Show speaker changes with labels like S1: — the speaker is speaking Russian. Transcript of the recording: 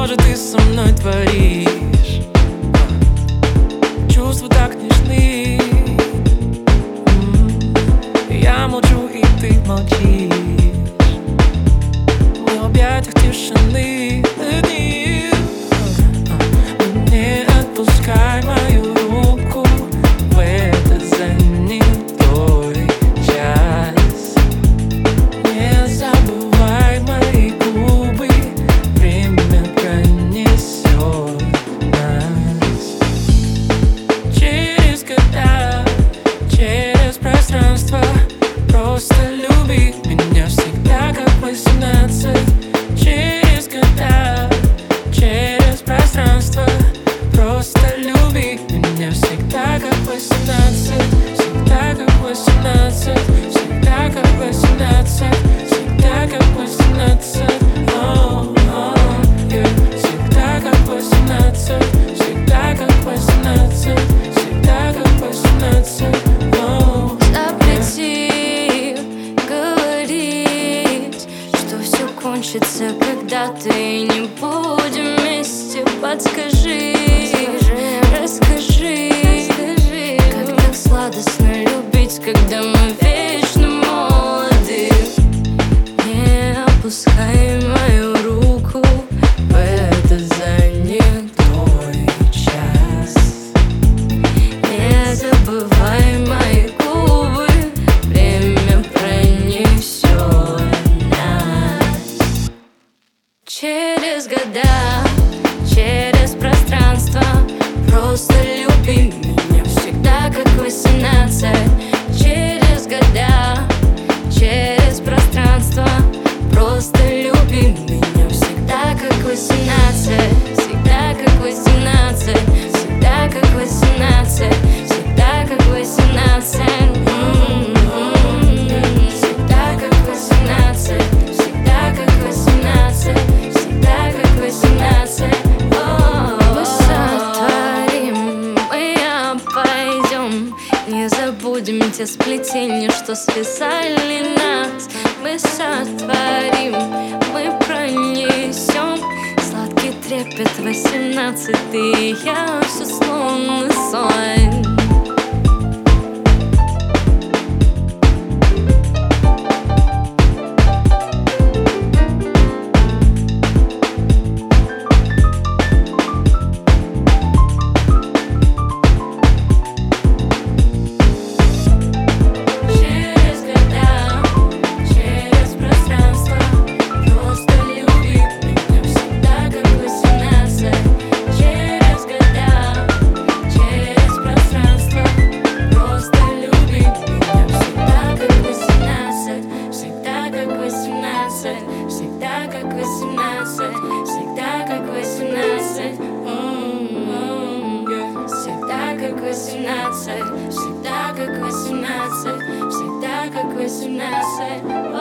S1: же ты со мной творишь? Чувства так нежны. Я молчу, и ты молчишь. Мы в объятиях тишины одни. Не отпускай мою руку в этот занятой час. Не забывай мои губы, время пронесет нас. Через года, через пространство, просто люби меня всегда как 18. Через года, через пространство, просто люби меня всегда как 18. Всегда как 18. Всегда как 18. Всегда как 18. Всегда как 18. Всегда как 18. Всегда как 18.
S2: Запрети говорить, что все кончится когда-то и не будем вместе. Подскажи, расскажи, как так сладостно любить, когда мы вечно молоды. Не опускай мою руку в этот занятой час. Не забывай мои губы, время пронесет нас. Через года, через пространство, просто люби меня всегда как 18. Через года, через пространство, просто люби меня всегда как 18. Всегда как 18. Всегда как 18. Всегда как 18. Всегда как 18. Всегда как 18. Всегда как 18. Мы сотворим, мы обойдем. Не забудем те сплетения, что связали нас. Мы сотворим, мы пронесем сладкий трепет 18. И я все словно сон. Всегда как 18, всегда как 18. Всегда как 18, всегда как 18, всегда как 18.